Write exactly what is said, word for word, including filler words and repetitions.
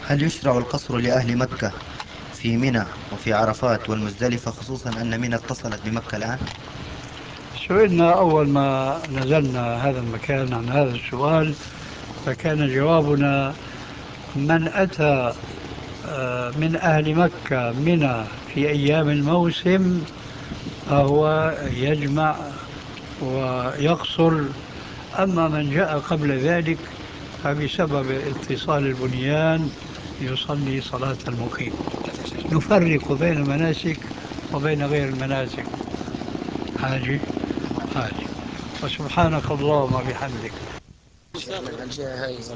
هل يشرع القصر لأهل مكة في منى وفي عرفات والمزدلفة، خصوصا أن منى اتصلت بمكة الآن؟ سئلنا أول ما نزلنا هذا المكان عن هذا السؤال، فكان جوابنا: من أتى آه، من أهل مكة منى في أيام الموسم فهو يجمع ويقصر، أما من جاء قبل ذلك فبسبب اتصال البنيان يصلي صلاة المقيم. نفرق بين المناسك وبين غير المناسك. حاجة حاجة. وسبحانك اللهم وبحمدك.